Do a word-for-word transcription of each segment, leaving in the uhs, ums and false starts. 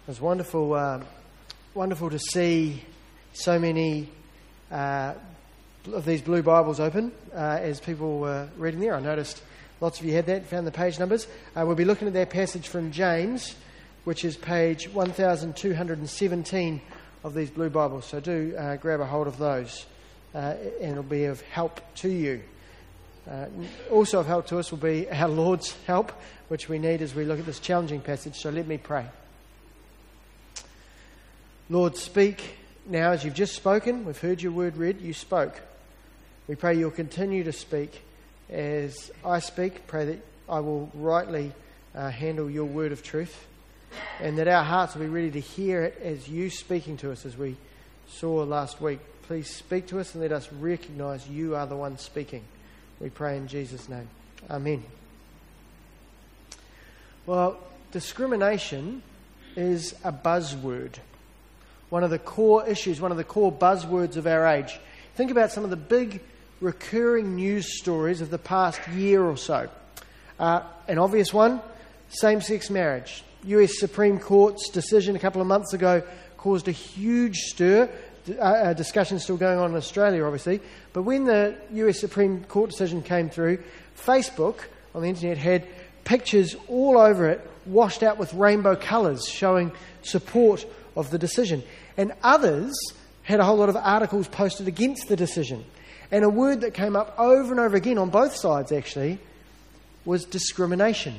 It's wonderful, uh, wonderful to see so many uh, of these blue Bibles open uh, as people were reading there. I noticed lots of you had that, found the page numbers. Uh, we'll be looking at that passage from James, which is page one thousand two hundred seventeen of these blue Bibles. So do uh, grab a hold of those, uh, and it'll be of help to you. Uh, also of help to us will be our Lord's help, which we need as we look at this challenging passage. So let me pray. Lord, speak now as you've just spoken. We've heard your word read. You spoke. We pray you'll continue to speak as I speak. Pray that I will rightly uh, handle your word of truth, and that our hearts will be ready to hear it as you speaking to us, as we saw last week. Please speak to us and let us recognise you are the one speaking. We pray in Jesus' name. Amen. Well, discrimination is a buzzword. One of the core issues, one of the core buzzwords of our age. Think about some of the big recurring news stories of the past year or so. Uh, an obvious one, same-sex marriage. U S Supreme Court's decision a couple of months ago caused a huge stir. Uh, discussion still going on in Australia, obviously. But when the U S Supreme Court decision came through, Facebook on the internet had pictures all over it, washed out with rainbow colours, showing support of the decision. And others had a whole lot of articles posted against the decision. And a word that came up over and over again on both sides, actually, was discrimination.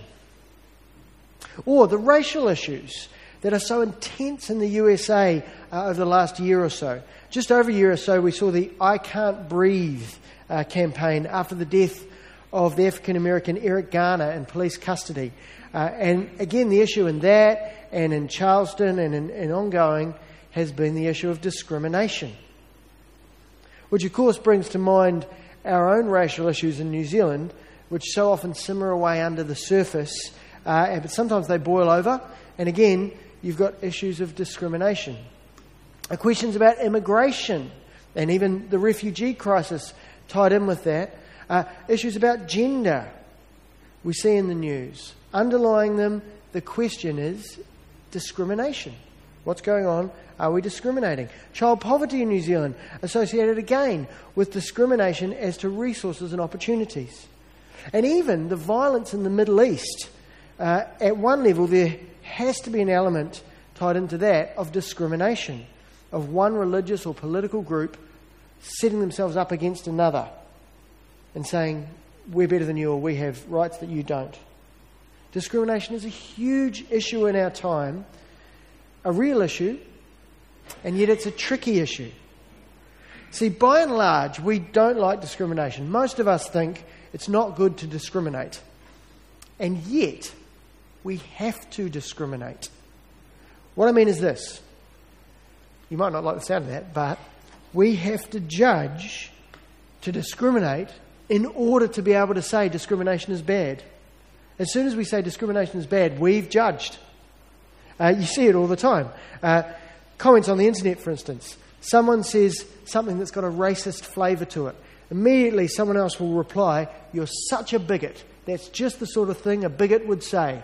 Or the racial issues that are so intense in the U S A uh, over the last year or so. Just over a year or so, we saw the I Can't Breathe uh, campaign after the death of the African-American Eric Garner in police custody. Uh, and again, the issue in that and in Charleston and in, in ongoing has been the issue of discrimination. Which, of course, brings to mind our own racial issues in New Zealand, which so often simmer away under the surface, uh, but sometimes they boil over. And again, you've got issues of discrimination. Uh, questions about immigration and even the refugee crisis tied in with that. Uh, issues about gender we see in the news. Underlying them, the question is discrimination. What's going on? Are we discriminating? Child poverty in New Zealand, associated again with discrimination as to resources and opportunities. And even the violence in the Middle East, uh, at one level there has to be an element tied into that of discrimination, of one religious or political group setting themselves up against another and saying, we're better than you, or we have rights that you don't. Discrimination is a huge issue in our time, a real issue, and yet it's a tricky issue. See, by and large, we don't like discrimination. Most of us think it's not good to discriminate. And yet, we have to discriminate. What I mean is this. You might not like the sound of that, but we have to judge to discriminate in order to be able to say discrimination is bad. As soon as we say discrimination is bad, we've judged. Uh, you see it all the time. Uh, comments on the internet, for instance. Someone says something that's got a racist flavour to it. Immediately someone else will reply, you're such a bigot. That's just the sort of thing a bigot would say.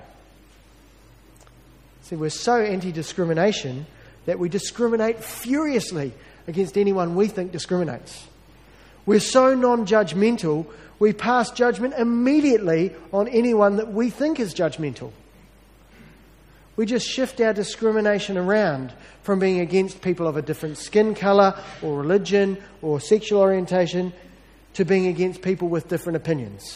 See, we're so anti-discrimination that we discriminate furiously against anyone we think discriminates. We're so non-judgmental, we pass judgment immediately on anyone that we think is judgmental. We just shift our discrimination around from being against people of a different skin colour or religion or sexual orientation to being against people with different opinions.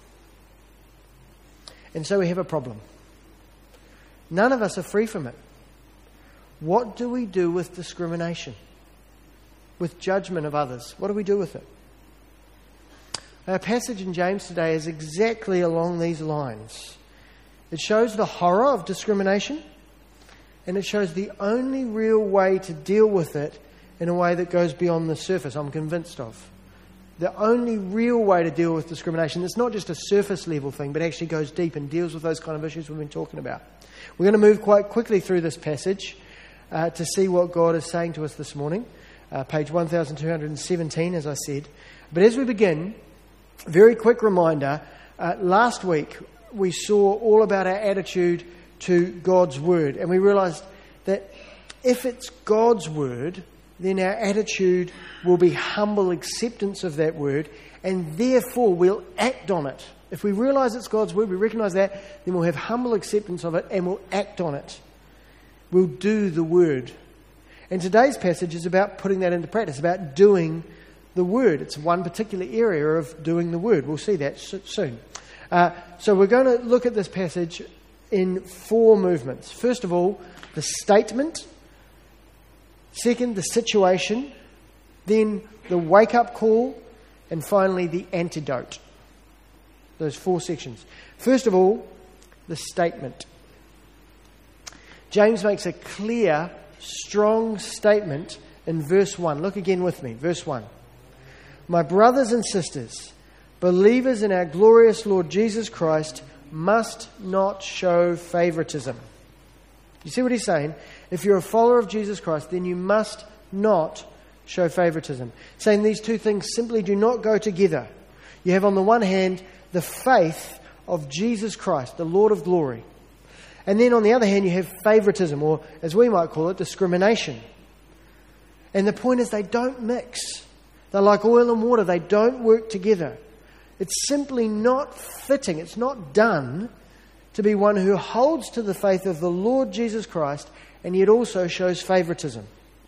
And so we have a problem. None of us are free from it. What do we do with discrimination? With judgment of others? What do we do with it? Our passage in James today is exactly along these lines. It shows the horror of discrimination, and it shows the only real way to deal with it in a way that goes beyond the surface, I'm convinced of. The only real way to deal with discrimination, it's not just a surface level thing, but actually goes deep and deals with those kind of issues we've been talking about. We're going to move quite quickly through this passage uh, to see what God is saying to us this morning. Uh, page one thousand two hundred seventeen, as I said. But as we begin, very quick reminder, uh, last week we saw all about our attitude to God's Word, and we realised that if it's God's word, then our attitude will be humble acceptance of that word, and therefore we'll act on it. If we realise it's God's word, we recognise that, then we'll have humble acceptance of it and we'll act on it. We'll do the word. And today's passage is about putting that into practice, about doing the word. It's one particular area of doing the word. We'll see that soon. Uh, so we're going to look at this passage in four movements. First of all, the statement. Second, the situation. Then the wake-up call. And finally, the antidote. Those four sections. First of all, the statement. James makes a clear, strong statement in verse one. Look again with me. Verse one. My brothers and sisters, believers in our glorious Lord Jesus Christ, must not show favoritism. You see what he's saying? If you're a follower of Jesus Christ, then you must not show favoritism. Saying these two things simply do not go together. You have on the one hand the faith of Jesus Christ, the Lord of glory. And then on the other hand you have favoritism, or as we might call it, discrimination. And the point is they don't mix. They're like oil and water. They don't work together. It's simply not fitting. It's not done to be one who holds to the faith of the Lord Jesus Christ and yet also shows favoritism.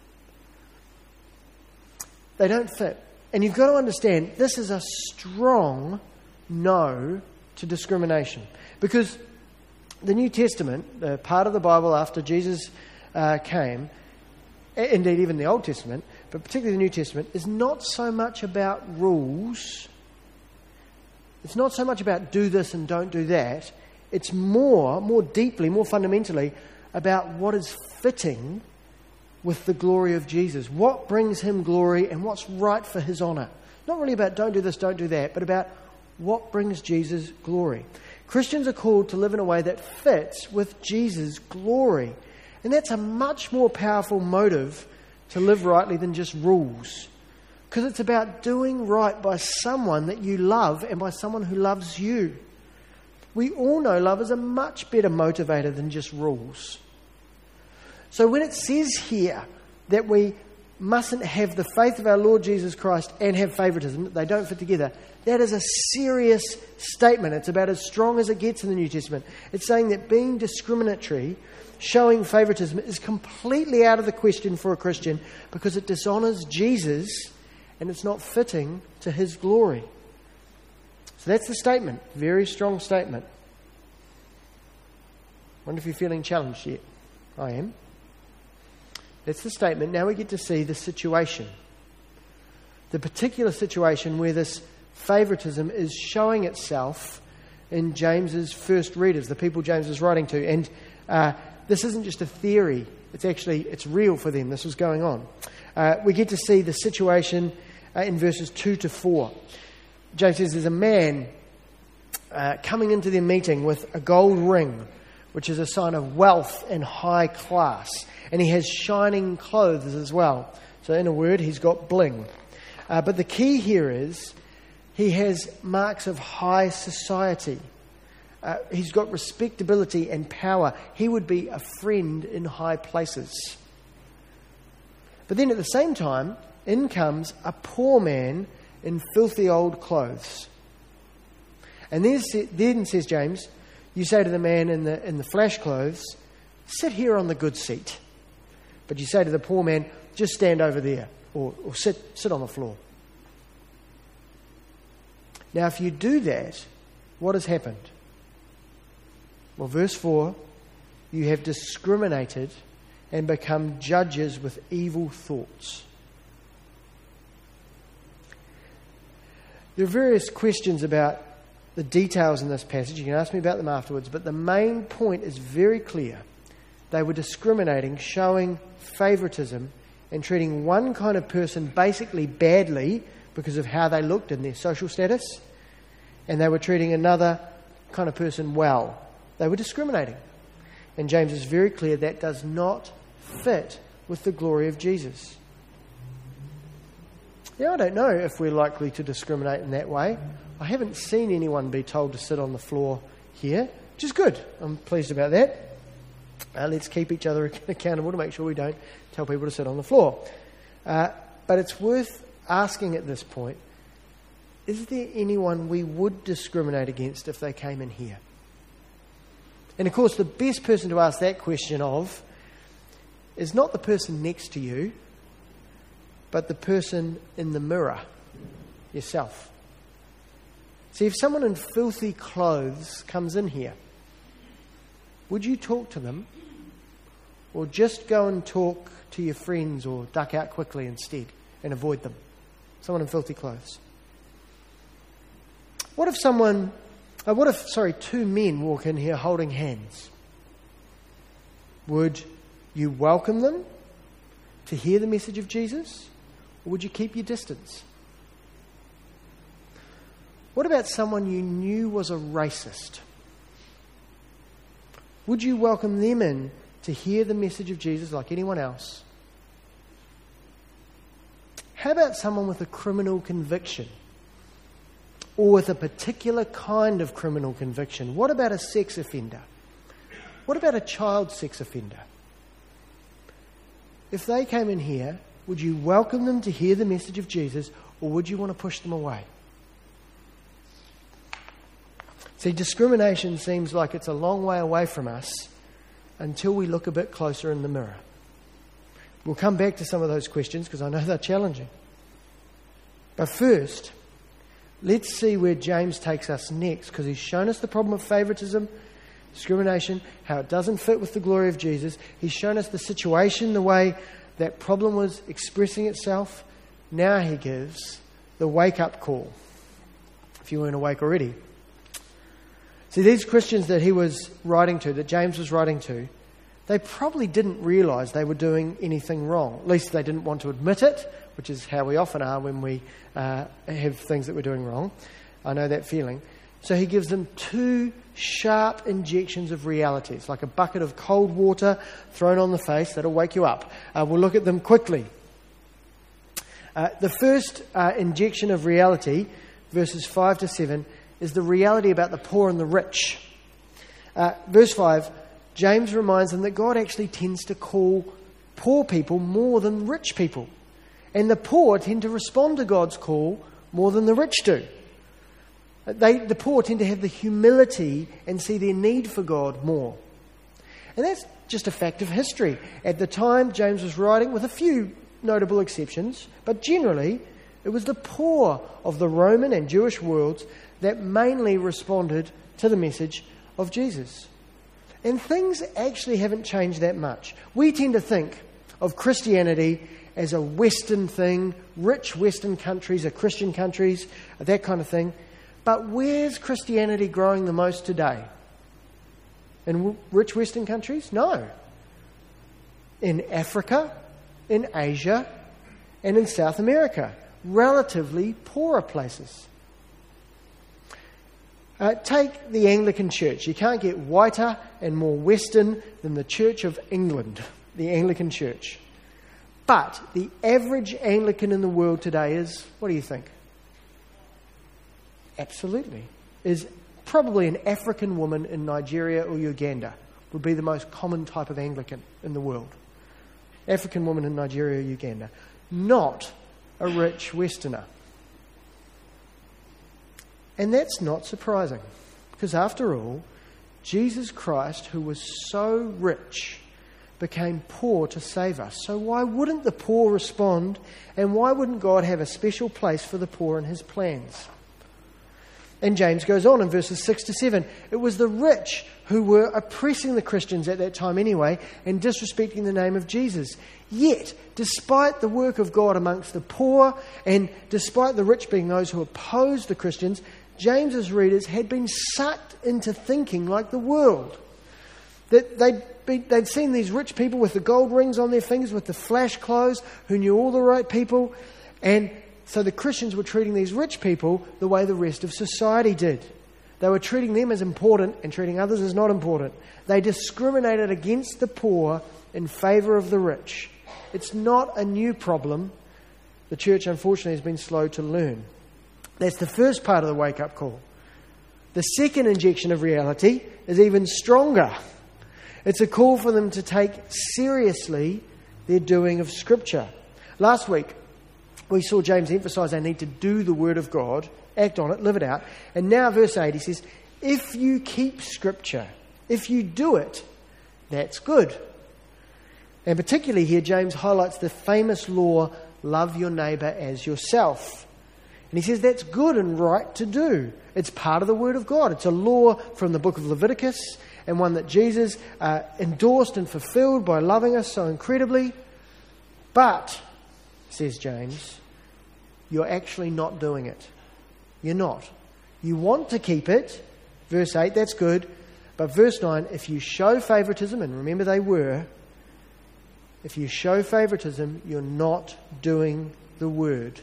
They don't fit. And you've got to understand, this is a strong no to discrimination. Because the New Testament, the part of the Bible after Jesus uh, came, indeed even the Old Testament, but particularly the New Testament, is not so much about rules. It's not so much about do this and don't do that. It's more, more deeply, more fundamentally about what is fitting with the glory of Jesus. What brings him glory and what's right for his honour. Not really about don't do this, don't do that, but about what brings Jesus glory. Christians are called to live in a way that fits with Jesus' glory. And that's a much more powerful motive to live rightly than just rules. Because it's about doing right by someone that you love and by someone who loves you. We all know love is a much better motivator than just rules. So when it says here that we mustn't have the faith of our Lord Jesus Christ and have favoritism, they don't fit together, that is a serious statement. It's about as strong as it gets in the New Testament. It's saying that being discriminatory, showing favoritism, is completely out of the question for a Christian because it dishonours Jesus and it's not fitting to his glory. So that's the statement. Very strong statement. Wonder if you're feeling challenged yet. I am. That's the statement. Now we get to see the situation. The particular situation where this favoritism is showing itself in James's first readers, the people James is writing to. And uh, this isn't just a theory. It's actually, it's real for them. This was going on. Uh, we get to see the situation uh, in verses two to four. James says there's a man uh, coming into their meeting with a gold ring, which is a sign of wealth and high class. And he has shining clothes as well. So in a word, he's got bling. Uh, but the key here is he has marks of high society. Uh, he's got respectability and power. He would be a friend in high places. But then at the same time, in comes a poor man in filthy old clothes. And then, then says James, you say to the man in the in the flash clothes, sit here on the good seat. But you say to the poor man, just stand over there, or, or sit sit on the floor. Now, if you do that, what has happened? Well, verse four, you have discriminated and become judges with evil thoughts. There are various questions about the details in this passage. You can ask me about them afterwards, but the main point is very clear. They were discriminating, showing favoritism, and treating one kind of person basically badly because of how they looked and their social status, and they were treating another kind of person well. They were discriminating. And James is very clear that does not fit with the glory of Jesus. Now, I don't know if we're likely to discriminate in that way. I haven't seen anyone be told to sit on the floor here, which is good. I'm pleased about that. Uh, let's keep each other accountable to make sure we don't tell people to sit on the floor. Uh, but it's worth asking at this point, is there anyone we would discriminate against if they came in here? And of course, the best person to ask that question of is not the person next to you, but the person in the mirror, yourself. See, if someone in filthy clothes comes in here, would you talk to them, or just go and talk to your friends, or duck out quickly instead and avoid them? Someone in filthy clothes. What if someone, uh, what if, sorry, two men walk in here holding hands? Would you welcome them to hear the message of Jesus, or would you keep your distance? What about someone you knew was a racist? Would you welcome them in to hear the message of Jesus like anyone else? How about someone with a criminal conviction? Or with a particular kind of criminal conviction? What about a sex offender? What about a child sex offender? If they came in here, would you welcome them to hear the message of Jesus, or would you want to push them away? See, discrimination seems like it's a long way away from us until we look a bit closer in the mirror. We'll come back to some of those questions because I know they're challenging. But first, let's see where James takes us next, because he's shown us the problem of favouritism, discrimination, how it doesn't fit with the glory of Jesus. He's shown us the situation, the way that problem was expressing itself. Now he gives the wake-up call, if you weren't awake already. See, these Christians that he was writing to, that James was writing to, they probably didn't realise they were doing anything wrong. At least they didn't want to admit it, which is how we often are when we uh, have things that we're doing wrong. I know that feeling. So he gives them two sharp injections of reality. It's like a bucket of cold water thrown on the face that'll wake you up. Uh, we'll look at them quickly. Uh, the first uh, injection of reality, verses five to seven, is the reality about the poor and the rich. Uh, verse five, James reminds them that God actually tends to call poor people more than rich people. And the poor tend to respond to God's call more than the rich do. They, the poor tend to have the humility and see their need for God more. And that's just a fact of history. At the time James was writing, with a few notable exceptions, but generally it was the poor of the Roman and Jewish worlds that mainly responded to the message of Jesus. And things actually haven't changed that much. We tend to think of Christianity as a Western thing. Rich Western countries are Christian countries, that kind of thing. But where's Christianity growing the most today? In rich Western countries? No. In Africa, in Asia, and in South America. Relatively poorer places. Uh, take the Anglican Church. You can't get whiter and more Western than the Church of England, the Anglican Church. But the average Anglican in the world today is, what do you think? Absolutely. Is probably an African woman in Nigeria or Uganda would be the most common type of Anglican in the world. African woman in Nigeria or Uganda. Not a rich Westerner. And that's not surprising, because after all, Jesus Christ, who was so rich, became poor to save us. So why wouldn't the poor respond, and why wouldn't God have a special place for the poor in his plans? And James goes on in verses six to seven. It was the rich who were oppressing the Christians at that time anyway, and disrespecting the name of Jesus. Yet, despite the work of God amongst the poor, and despite the rich being those who opposed the Christians, James's readers had been sucked into thinking like the world. That they'd, been, they'd seen these rich people with the gold rings on their fingers, with the flash clothes, who knew all the right people. And so the Christians were treating these rich people the way the rest of society did. They were treating them as important and treating others as not important. They discriminated against the poor in favour of the rich. It's not a new problem. The church, unfortunately, has been slow to learn. That's the first part of the wake-up call. The second injection of reality is even stronger. It's a call for them to take seriously their doing of Scripture. Last week, we saw James emphasise they need to do the Word of God, act on it, live it out. And now verse eight, he says, if you keep Scripture, if you do it, that's good. And particularly here, James highlights the famous law, love your neighbour as yourself. And he says that's good and right to do. It's part of the Word of God. It's a law from the book of Leviticus, and one that Jesus uh, endorsed and fulfilled by loving us so incredibly. But, says James, you're actually not doing it. You're not. You want to keep it. Verse eight, that's good. But verse nine, if you show favouritism, and remember they were, if you show favouritism, you're not doing the Word.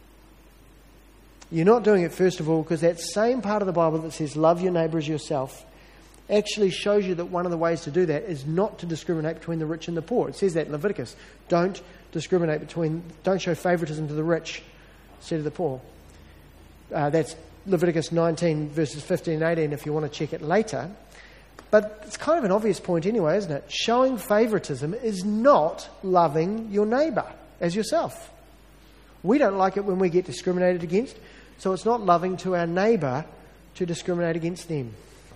You're not doing it, first of all, because that same part of the Bible that says love your neighbour as yourself actually shows you that one of the ways to do that is not to discriminate between the rich and the poor. It says that in Leviticus. Don't discriminate between, don't show favouritism to the rich instead of the poor. Uh, that's Leviticus nineteen, verses fifteen and eighteen, if you want to check it later. But it's kind of an obvious point anyway, isn't it? Showing favouritism is not loving your neighbour as yourself. We don't like it when we get discriminated against, so it's not loving to our neighbour to discriminate against them.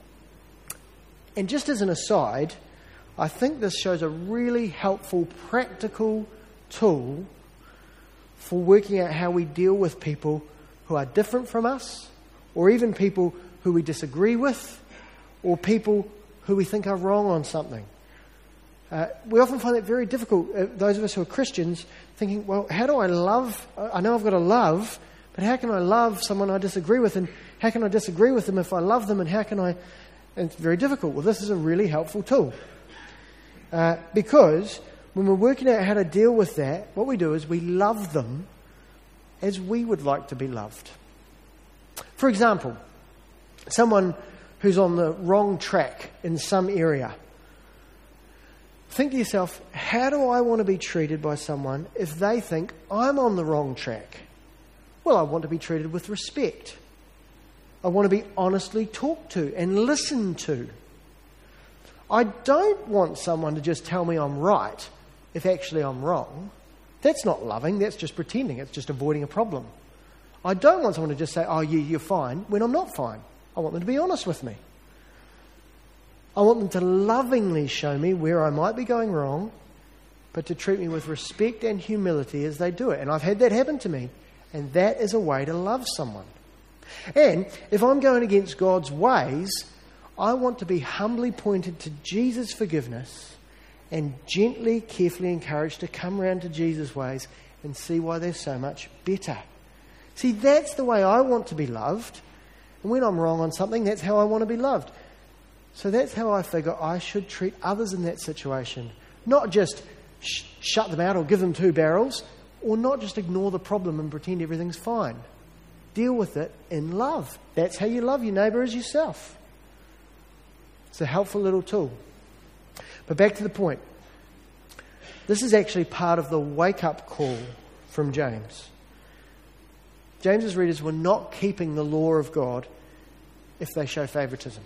And just as an aside, I think this shows a really helpful, practical tool for working out how we deal with people who are different from us, or even people who we disagree with, or people who we think are wrong on something. Uh, we often find it very difficult, uh, those of us who are Christians, thinking, well, how do I love? I know I've got to love, but how can I love someone I disagree with? And how can I disagree with them if I love them? And how can I... And it's very difficult. Well, this is a really helpful tool. Uh, because when we're working out how to deal with that, what we do is we love them as we would like to be loved. For example, someone who's on the wrong track in some area. Think to yourself, how do I want to be treated by someone if they think I'm on the wrong track? Well, I want to be treated with respect. I want to be honestly talked to and listened to. I don't want someone to just tell me I'm right if actually I'm wrong. That's not loving, that's just pretending, it's just avoiding a problem. I don't want someone to just say, oh, yeah, you're fine, when I'm not fine. I want them to be honest with me. I want them to lovingly show me where I might be going wrong, but to treat me with respect and humility as they do it. And I've had that happen to me. And that is a way to love someone. And if I'm going against God's ways, I want to be humbly pointed to Jesus' forgiveness and gently, carefully encouraged to come round to Jesus' ways and see why they're so much better. See, that's the way I want to be loved. And when I'm wrong on something, that's how I want to be loved. So that's how I figure I should treat others in that situation. Not just sh- shut them out or give them two barrels, or not just ignore the problem and pretend everything's fine. Deal with it in love. That's how you love your neighbour as yourself. It's a helpful little tool. But back to the point. This is actually part of the wake-up call from James. James's readers were not keeping the law of God if they show favouritism.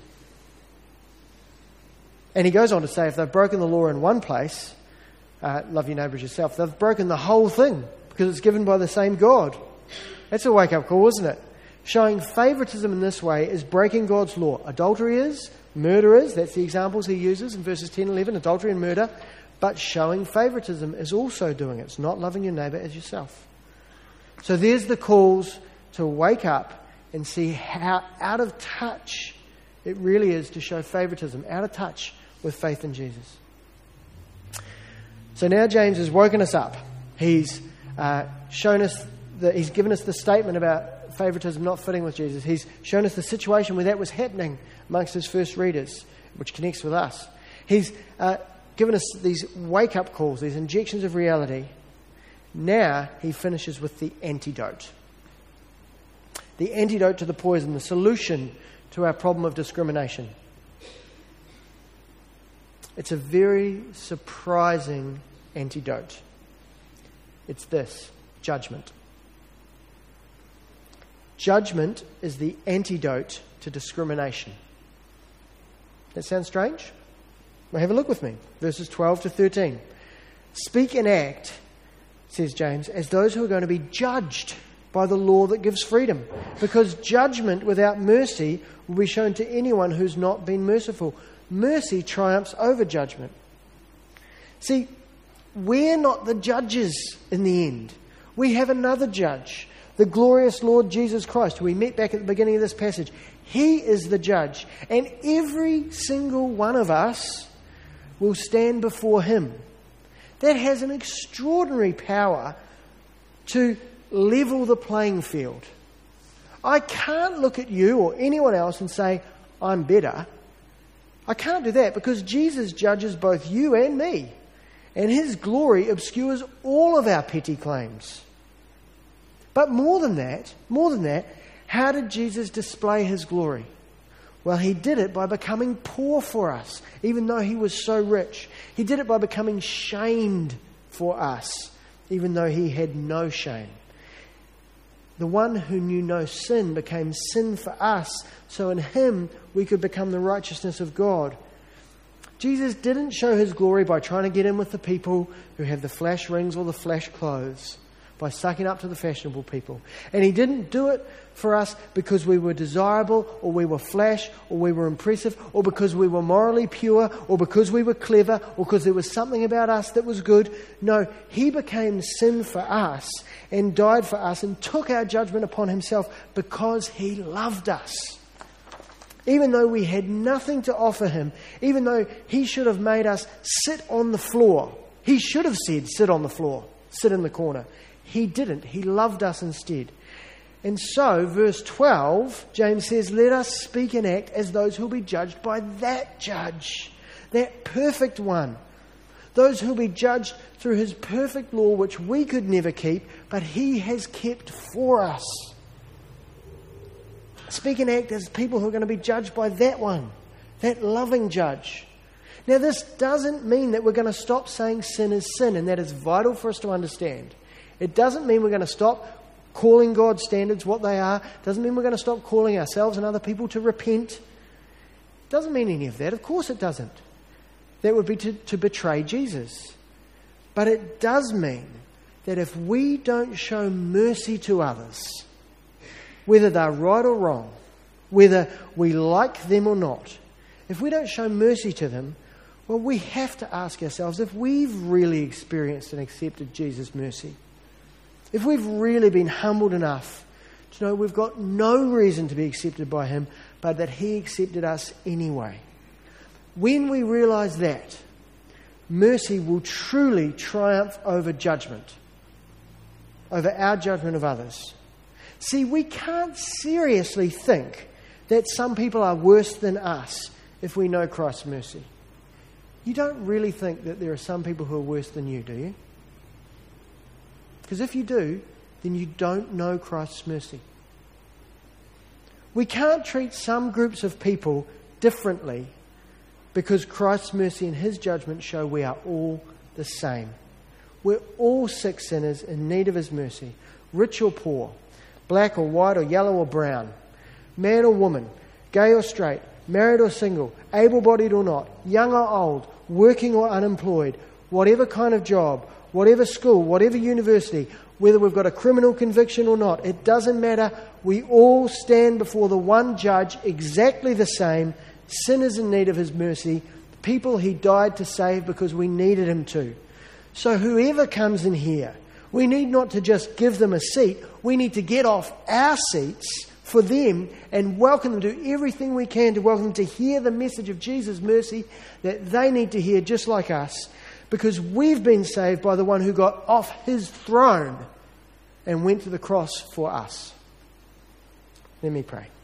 And he goes on to say if they've broken the law in one place, uh, love your neighbour as yourself, they've broken the whole thing because it's given by the same God. That's a wake-up call, isn't it? Showing favouritism in this way is breaking God's law. Adultery is, murder is, that's the examples he uses in verses ten and eleven, adultery and murder. But showing favouritism is also doing it. It's not loving your neighbour as yourself. So there's the calls to wake up and see how out of touch it really is to show favouritism, out of touch with faith in Jesus. So now James has woken us up. He's uh, shown us that he's given us the statement about favouritism not fitting with Jesus. He's shown us the situation where that was happening amongst his first readers, which connects with us. He's uh, given us these wake-up calls, these injections of reality. Now he finishes with the antidote. The antidote to the poison, the solution to our problem of discrimination. It's a very surprising antidote. It's this: judgment. Judgment is the antidote to discrimination. That sounds strange? Well, have a look with me. Verses twelve to thirteen. Speak and act, says James, as those who are going to be judged by the law that gives freedom. Because judgment without mercy will be shown to anyone who's not been merciful. Mercy triumphs over judgment. See, we're not the judges in the end. We have another judge, the glorious Lord Jesus Christ, who we met back at the beginning of this passage. He is the judge. And every single one of us will stand before him. That has an extraordinary power to level the playing field. I can't look at you or anyone else and say, I'm better. I can't do that because Jesus judges both you and me. And his glory obscures all of our petty claims. But more than that, more than that, how did Jesus display his glory? Well, he did it by becoming poor for us, even though he was so rich. He did it by becoming shamed for us, even though he had no shame. The one who knew no sin became sin for us, so in him we could become the righteousness of God. Jesus didn't show his glory by trying to get in with the people who have the flash rings or the flash clothes, by sucking up to the fashionable people. And he didn't do it for us because we were desirable, or we were flash, or we were impressive, or because we were morally pure, or because we were clever, or because there was something about us that was good. No, he became sin for us and died for us and took our judgment upon himself because he loved us. Even though we had nothing to offer him, even though he should have made us sit on the floor. He should have said, sit on the floor, sit in the corner. He didn't. He loved us instead. And so, verse twelve, James says, let us speak and act as those who will be judged by that judge, that perfect one. Those who will be judged through his perfect law, which we could never keep, but he has kept for us. Speak and act as people who are going to be judged by that one, that loving judge. Now, this doesn't mean that we're going to stop saying sin is sin, and that is vital for us to understand. It doesn't mean we're going to stop calling God's standards what they are. It doesn't mean we're going to stop calling ourselves and other people to repent. It doesn't mean any of that. Of course it doesn't. That would be to, to betray Jesus. But it does mean that if we don't show mercy to others, whether they're right or wrong, whether we like them or not, if we don't show mercy to them, well, we have to ask ourselves if we've really experienced and accepted Jesus' mercy. If we've really been humbled enough to know we've got no reason to be accepted by him, but that he accepted us anyway. When we realise that, mercy will truly triumph over judgment, over our judgment of others. See, we can't seriously think that some people are worse than us if we know Christ's mercy. You don't really think that there are some people who are worse than you, do you? Because if you do, then you don't know Christ's mercy. We can't treat some groups of people differently because Christ's mercy and his judgment show we are all the same. We're all sick sinners in need of his mercy, rich or poor, black or white or yellow or brown, man or woman, gay or straight, married or single, able-bodied or not, young or old, working or unemployed, whatever kind of job, whatever school, whatever university, whether we've got a criminal conviction or not, it doesn't matter. We all stand before the one judge exactly the same, sinners in need of his mercy, people he died to save because we needed him to. So whoever comes in here, we need not to just give them a seat, we need to get off our seats for them and welcome them, do everything we can to welcome them to hear the message of Jesus' mercy that they need to hear just like us. Because we've been saved by the one who got off his throne and went to the cross for us. Let me pray.